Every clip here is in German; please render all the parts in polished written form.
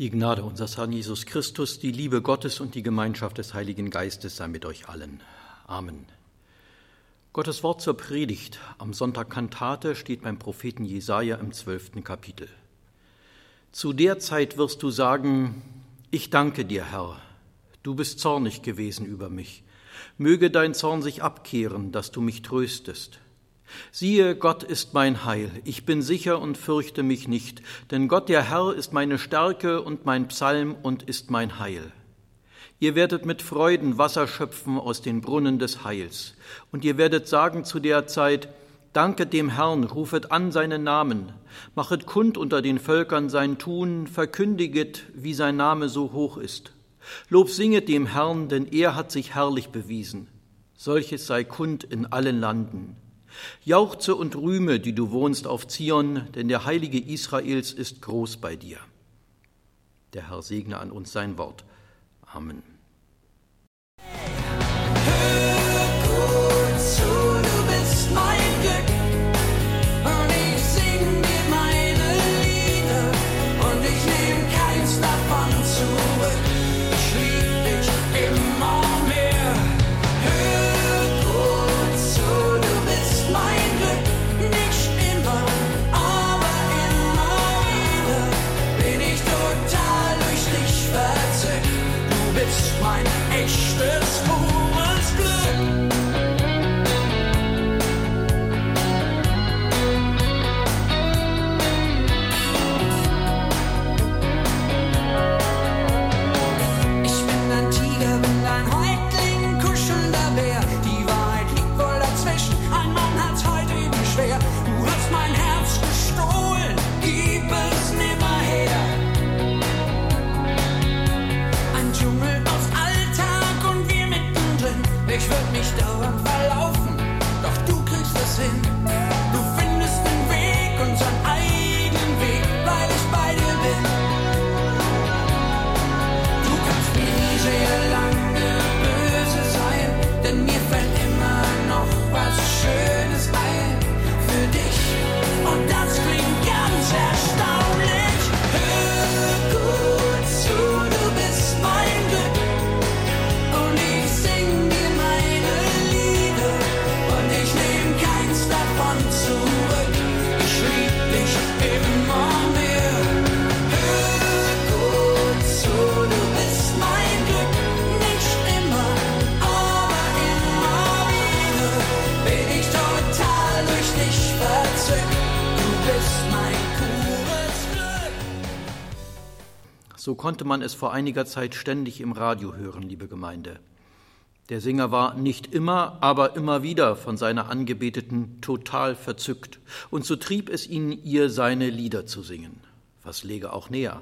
Die Gnade unseres Herrn Jesus Christus, die Liebe Gottes und die Gemeinschaft des Heiligen Geistes sei mit euch allen. Amen. Gottes Wort zur Predigt am Sonntag Kantate steht beim Propheten Jesaja im 12. Kapitel. Zu der Zeit wirst du sagen: Ich danke dir, Herr, du bist zornig gewesen über mich. Möge dein Zorn sich abkehren, dass du mich tröstest. Siehe, Gott ist mein Heil, ich bin sicher und fürchte mich nicht, denn Gott der Herr ist meine Stärke und mein Psalm und ist mein Heil. Ihr werdet mit Freuden Wasser schöpfen aus den Brunnen des Heils, und ihr werdet sagen zu der Zeit: Danket dem Herrn, rufet an seinen Namen, machet kund unter den Völkern sein Tun, verkündiget, wie sein Name so hoch ist. Lob singet dem Herrn, denn er hat sich herrlich bewiesen. Solches sei kund in allen Landen. Jauchze und rühme, die du wohnst auf Zion, denn der Heilige Israels ist groß bei dir. Der Herr segne an uns sein Wort. Amen. Hör gut zu, du bist mein Glück, und ich sing dir meine Lieder, und ich nehm keins davon zurück. Ich lieb dich immer mehr. Hör gut zu, du bist mein Glück, nicht immer, aber immer wieder bin ich total durch dich verzückt. Du bist mein echtes, pures Glück. Ich bin ein Tiger, bin ein Häuptling, kuschelnder Bär. Die Wahrheit liegt wohl dazwischen, ein Mann hat's heute übel schwer. Du hast mein Herz gestohlen, gib es nimmer her. Ein Dschungel aus Alltag und wir mittendrin. Ich würd mich dauernd verlaufen, doch du kriegst es hin. Du findest den Weg, unseren eigenen Weg, weil ich bei dir bin. Du kannst mir nie sehr lange böse sein, denn mir fällt immer noch was Schönes ein für dich. Und das klingt ganz erstaunlich. Hör gut zu, du bist mein Glück, und ich sing dir meine Lieder, und ich nehm keins davon zurück. Ich lieb dich immer mehr. Hör gut zu, du bist mein Glück, nicht immer, aber immer wieder bin ich total durch dich verzückt. Du bist mein pures Glück. So konnte man es vor einiger Zeit ständig im Radio hören, liebe Gemeinde. Der Sänger war nicht immer, aber immer wieder von seiner Angebeteten total verzückt, und so trieb es ihn, ihr seine Lieder zu singen. Was läge auch näher?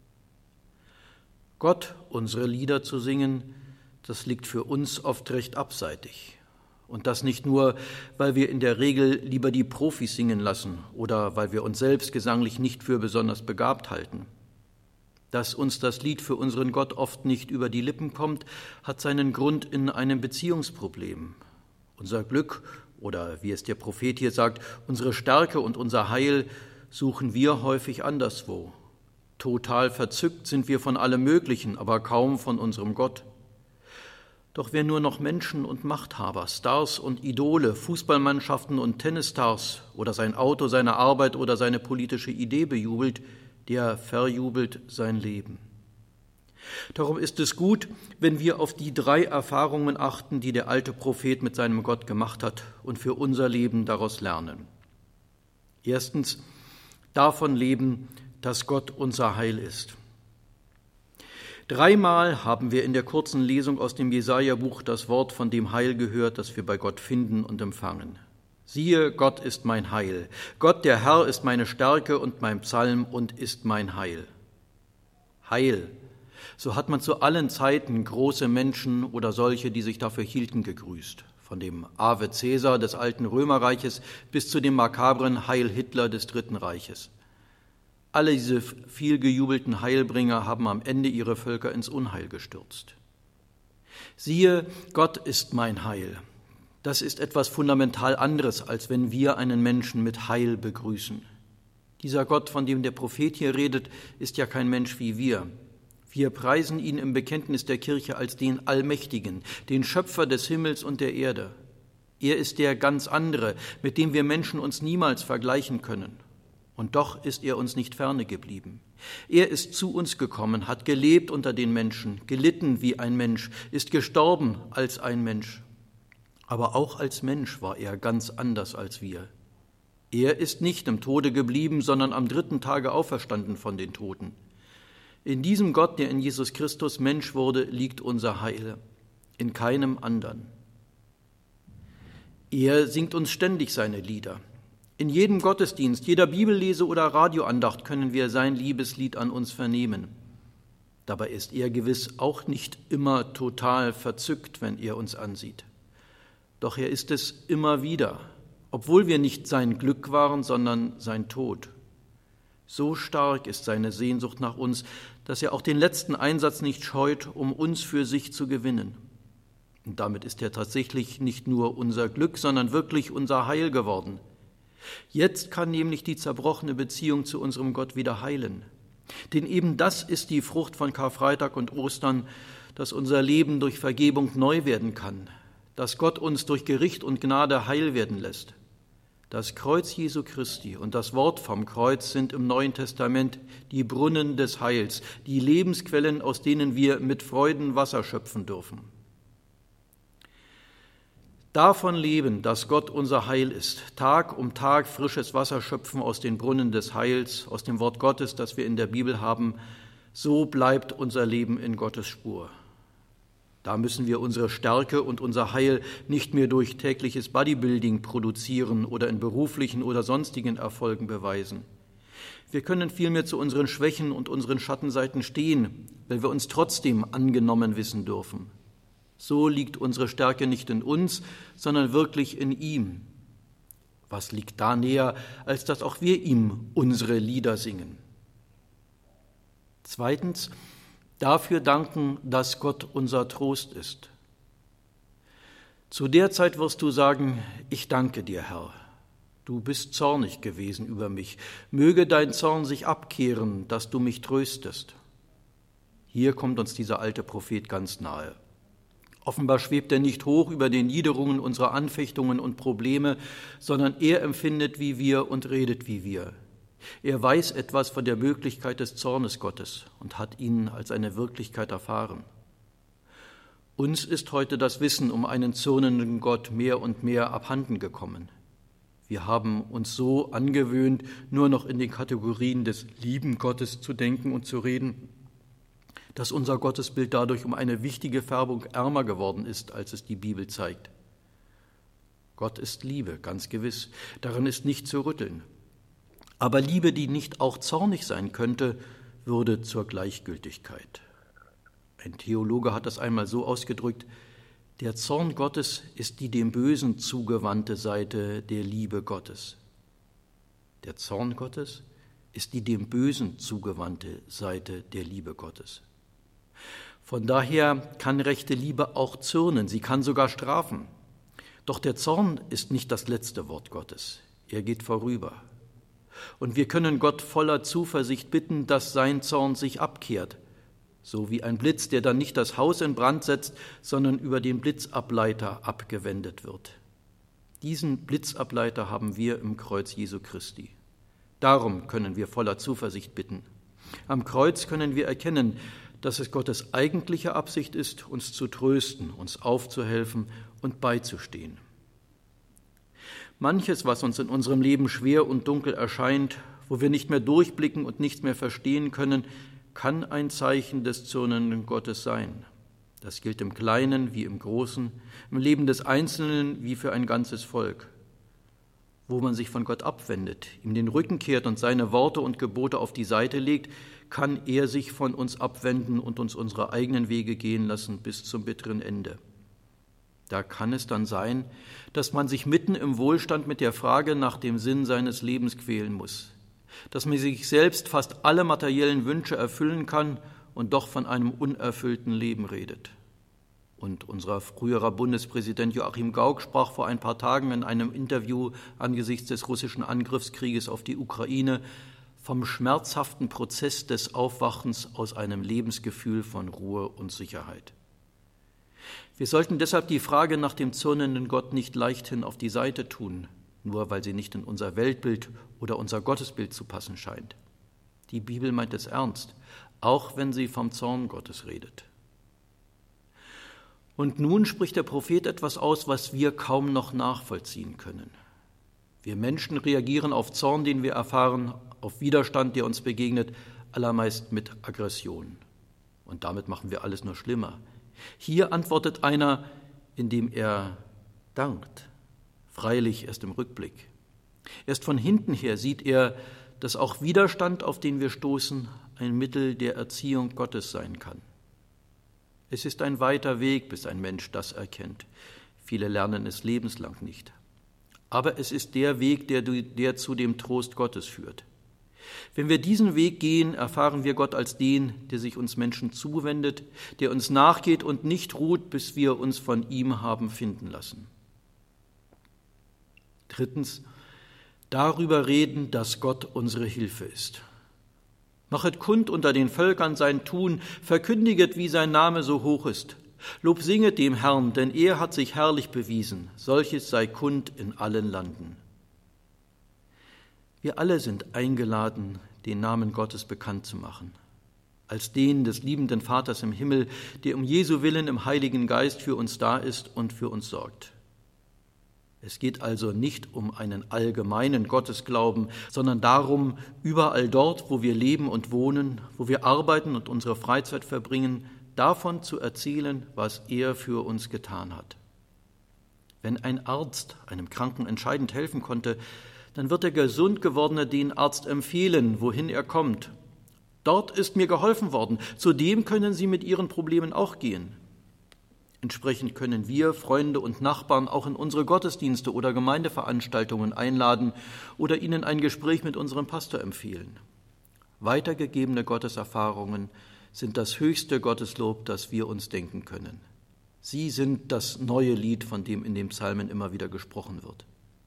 Gott unsere Lieder zu singen, das liegt für uns oft recht abseitig. Und das nicht nur, weil wir in der Regel lieber die Profis singen lassen oder weil wir uns selbst gesanglich nicht für besonders begabt halten. Dass uns das Lied für unseren Gott oft nicht über die Lippen kommt, hat seinen Grund in einem Beziehungsproblem. Unser Glück oder, wie es der Prophet hier sagt, unsere Stärke und unser Heil suchen wir häufig anderswo. Total verzückt sind wir von allem Möglichen, aber kaum von unserem Gott. Doch wer nur noch Menschen und Machthaber, Stars und Idole, Fußballmannschaften und Tennisstars oder sein Auto, seine Arbeit oder seine politische Idee bejubelt, der verjubelt sein Leben. Darum ist es gut, wenn wir auf die 3 Erfahrungen achten, die der alte Prophet mit seinem Gott gemacht hat, und für unser Leben daraus lernen. Erstens, davon leben, dass Gott unser Heil ist. 3-mal haben wir in der kurzen Lesung aus dem Jesaja-Buch das Wort von dem Heil gehört, das wir bei Gott finden und empfangen. Siehe, Gott ist mein Heil. Gott, der Herr, ist meine Stärke und mein Psalm und ist mein Heil. Heil, so hat man zu allen Zeiten große Menschen oder solche, die sich dafür hielten, gegrüßt. Von dem Ave Caesar des alten Römerreiches bis zu dem makabren Heil Hitler des Dritten Reiches. Alle diese vielgejubelten Heilbringer haben am Ende ihre Völker ins Unheil gestürzt. Siehe, Gott ist mein Heil. Das ist etwas fundamental anderes, als wenn wir einen Menschen mit Heil begrüßen. Dieser Gott, von dem der Prophet hier redet, ist ja kein Mensch wie wir. Wir preisen ihn im Bekenntnis der Kirche als den Allmächtigen, den Schöpfer des Himmels und der Erde. Er ist der ganz andere, mit dem wir Menschen uns niemals vergleichen können. Und doch ist er uns nicht ferne geblieben. Er ist zu uns gekommen, hat gelebt unter den Menschen, gelitten wie ein Mensch, ist gestorben als ein Mensch. Aber auch als Mensch war er ganz anders als wir. Er ist nicht im Tode geblieben, sondern am 3. Tage auferstanden von den Toten. In diesem Gott, der in Jesus Christus Mensch wurde, liegt unser Heil, in keinem anderen. Er singt uns ständig seine Lieder. In jedem Gottesdienst, jeder Bibellese oder Radioandacht können wir sein Liebeslied an uns vernehmen. Dabei ist er gewiss auch nicht immer total verzückt, wenn er uns ansieht. Doch er ist es immer wieder, obwohl wir nicht sein Glück waren, sondern sein Tod. So stark ist seine Sehnsucht nach uns, dass er auch den letzten Einsatz nicht scheut, um uns für sich zu gewinnen. Und damit ist er tatsächlich nicht nur unser Glück, sondern wirklich unser Heil geworden. Jetzt kann nämlich die zerbrochene Beziehung zu unserem Gott wieder heilen. Denn eben das ist die Frucht von Karfreitag und Ostern, dass unser Leben durch Vergebung neu werden kann, dass Gott uns durch Gericht und Gnade heil werden lässt. Das Kreuz Jesu Christi und das Wort vom Kreuz sind im Neuen Testament die Brunnen des Heils, die Lebensquellen, aus denen wir mit Freuden Wasser schöpfen dürfen. Davon leben, dass Gott unser Heil ist, Tag um Tag frisches Wasser schöpfen aus den Brunnen des Heils, aus dem Wort Gottes, das wir in der Bibel haben, so bleibt unser Leben in Gottes Spur. Da müssen wir unsere Stärke und unser Heil nicht mehr durch tägliches Bodybuilding produzieren oder in beruflichen oder sonstigen Erfolgen beweisen. Wir können vielmehr zu unseren Schwächen und unseren Schattenseiten stehen, weil wir uns trotzdem angenommen wissen dürfen. So liegt unsere Stärke nicht in uns, sondern wirklich in ihm. Was liegt da näher, als dass auch wir ihm unsere Lieder singen? Zweitens, dafür danken, dass Gott unser Trost ist. Zu der Zeit wirst du sagen, ich danke dir, Herr. Du bist zornig gewesen über mich. Möge dein Zorn sich abkehren, dass du mich tröstest. Hier kommt uns dieser alte Prophet ganz nahe. Offenbar schwebt er nicht hoch über den Niederungen unserer Anfechtungen und Probleme, sondern er empfindet wie wir und redet wie wir. Er weiß etwas von der Möglichkeit des Zornes Gottes und hat ihn als eine Wirklichkeit erfahren. Uns ist heute das Wissen um einen zürnenden Gott mehr und mehr abhanden gekommen. Wir haben uns so angewöhnt, nur noch in den Kategorien des lieben Gottes zu denken und zu reden, dass unser Gottesbild dadurch um eine wichtige Färbung ärmer geworden ist, als es die Bibel zeigt. Gott ist Liebe, ganz gewiss, daran ist nicht zu rütteln. Aber Liebe, die nicht auch zornig sein könnte, würde zur Gleichgültigkeit. Ein Theologe hat das einmal so ausgedrückt: Der Zorn Gottes ist die dem Bösen zugewandte Seite der Liebe Gottes. Der Zorn Gottes ist die dem Bösen zugewandte Seite der Liebe Gottes. Von daher kann rechte Liebe auch zürnen, sie kann sogar strafen. Doch der Zorn ist nicht das letzte Wort Gottes, er geht vorüber. Und wir können Gott voller Zuversicht bitten, dass sein Zorn sich abkehrt, so wie ein Blitz, der dann nicht das Haus in Brand setzt, sondern über den Blitzableiter abgewendet wird. Diesen Blitzableiter haben wir im Kreuz Jesu Christi. Darum können wir voller Zuversicht bitten. Am Kreuz können wir erkennen, dass es Gottes eigentliche Absicht ist, uns zu trösten, uns aufzuhelfen und beizustehen. Manches, was uns in unserem Leben schwer und dunkel erscheint, wo wir nicht mehr durchblicken und nichts mehr verstehen können, kann ein Zeichen des zürnenden Gottes sein. Das gilt im Kleinen wie im Großen, im Leben des Einzelnen wie für ein ganzes Volk. Wo man sich von Gott abwendet, ihm den Rücken kehrt und seine Worte und Gebote auf die Seite legt, kann er sich von uns abwenden und uns unsere eigenen Wege gehen lassen bis zum bitteren Ende. Da kann es dann sein, dass man sich mitten im Wohlstand mit der Frage nach dem Sinn seines Lebens quälen muss, dass man sich selbst fast alle materiellen Wünsche erfüllen kann und doch von einem unerfüllten Leben redet. Und unser früherer Bundespräsident Joachim Gauck sprach vor ein paar Tagen in einem Interview angesichts des russischen Angriffskrieges auf die Ukraine vom schmerzhaften Prozess des Aufwachens aus einem Lebensgefühl von Ruhe und Sicherheit. Wir sollten deshalb die Frage nach dem zürnenden Gott nicht leichthin auf die Seite tun, nur weil sie nicht in unser Weltbild oder unser Gottesbild zu passen scheint. Die Bibel meint es ernst, auch wenn sie vom Zorn Gottes redet. Und nun spricht der Prophet etwas aus, was wir kaum noch nachvollziehen können. Wir Menschen reagieren auf Zorn, den wir erfahren, auf Widerstand, der uns begegnet, allermeist mit Aggression. Und damit machen wir alles nur schlimmer. Hier antwortet einer, indem er dankt, freilich erst im Rückblick. Erst von hinten her sieht er, dass auch Widerstand, auf den wir stoßen, ein Mittel der Erziehung Gottes sein kann. Es ist ein weiter Weg, bis ein Mensch das erkennt. Viele lernen es lebenslang nicht. Aber es ist der Weg, der zu dem Trost Gottes führt. Wenn wir diesen Weg gehen, erfahren wir Gott als den, der sich uns Menschen zuwendet, der uns nachgeht und nicht ruht, bis wir uns von ihm haben finden lassen. Drittens, darüber reden, dass Gott unsere Hilfe ist. Machet kund unter den Völkern sein Tun, verkündiget, wie sein Name so hoch ist. Lob singet dem Herrn, denn er hat sich herrlich bewiesen. Solches sei kund in allen Landen. Wir alle sind eingeladen, den Namen Gottes bekannt zu machen, als den des liebenden Vaters im Himmel, der um Jesu Willen im Heiligen Geist für uns da ist und für uns sorgt. Es geht also nicht um einen allgemeinen Gottesglauben, sondern darum, überall dort, wo wir leben und wohnen, wo wir arbeiten und unsere Freizeit verbringen, davon zu erzählen, was er für uns getan hat. Wenn ein Arzt einem Kranken entscheidend helfen konnte, dann wird der gesund gewordene den Arzt empfehlen, wohin er kommt. Dort ist mir geholfen worden, zu dem können Sie mit Ihren Problemen auch gehen. Entsprechend können wir Freunde und Nachbarn auch in unsere Gottesdienste oder Gemeindeveranstaltungen einladen oder ihnen ein Gespräch mit unserem Pastor empfehlen. Weitergegebene Gotteserfahrungen sind das höchste Gotteslob, das wir uns denken können. Sie sind das neue Lied, von dem in den Psalmen immer wieder gesprochen wird.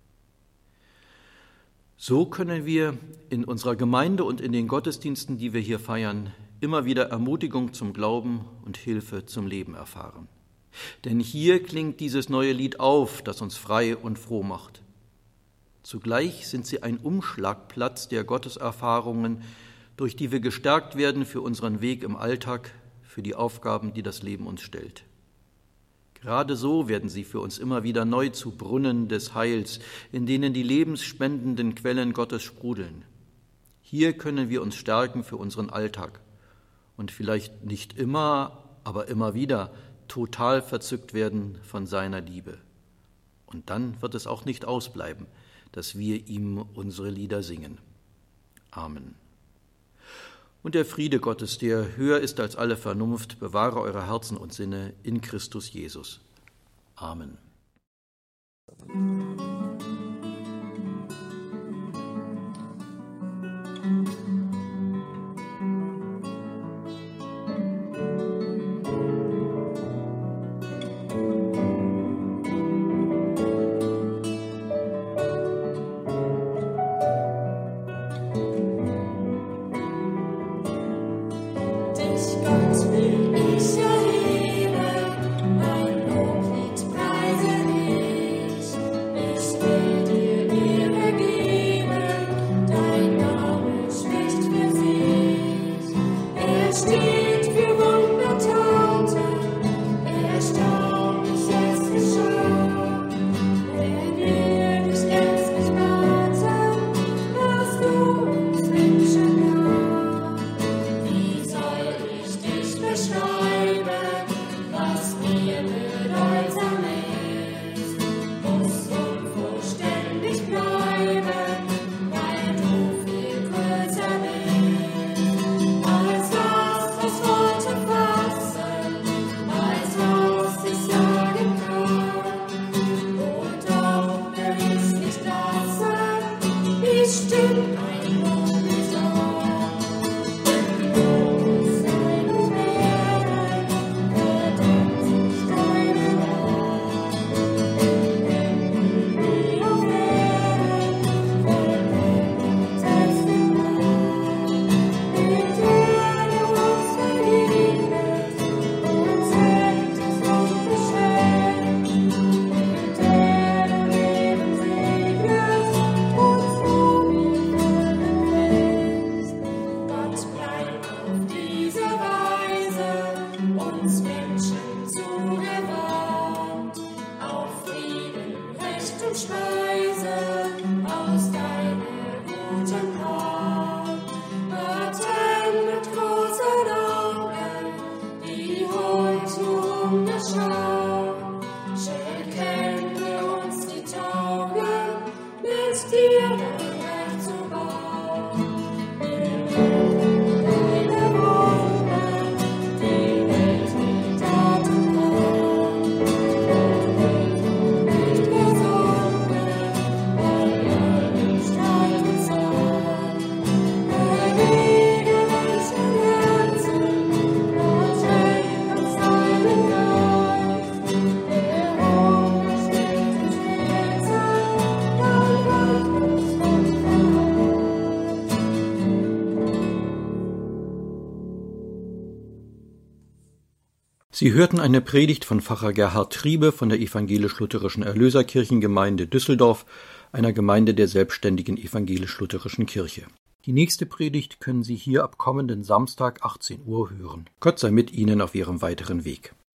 So können wir in unserer Gemeinde und in den Gottesdiensten, die wir hier feiern, immer wieder Ermutigung zum Glauben und Hilfe zum Leben erfahren. Denn hier klingt dieses neue Lied auf, das uns frei und froh macht. Zugleich sind sie ein Umschlagplatz der Gotteserfahrungen, durch die wir gestärkt werden für unseren Weg im Alltag, für die Aufgaben, die das Leben uns stellt. Gerade so werden sie für uns immer wieder neu zu Brunnen des Heils, in denen die lebensspendenden Quellen Gottes sprudeln. Hier können wir uns stärken für unseren Alltag und vielleicht nicht immer, aber immer wieder total verzückt werden von seiner Liebe. Und dann wird es auch nicht ausbleiben, dass wir ihm unsere Lieder singen. Amen. Und der Friede Gottes, der höher ist als alle Vernunft, bewahre eure Herzen und Sinne in Christus Jesus. Amen. Ich Menschen zugewandt, auf Frieden, Recht und Speise aus deiner guten Hand. Warten mit großen Augen, die Hoffnung der Schau. Schenken wir uns die Taugen, mit dir dein Reich zu bauen. Deine Wunder, die Welt mit Tat und Kraft. Nicht gesunde, bei allem Streit und Zorn. Bewege welchen Herzen, Gott schenkt uns seinen Geist. Der Hunger stillt und schlägt sein, dann Gottes Wort verheißt. Sie hörten eine Predigt von Pfarrer Gerhard Triebe von der Evangelisch-Lutherischen Erlöserkirchengemeinde Düsseldorf, einer Gemeinde der selbstständigen Evangelisch-Lutherischen Kirche. Die nächste Predigt können Sie hier ab kommenden Samstag 18 Uhr hören. Gott sei mit Ihnen auf Ihrem weiteren Weg.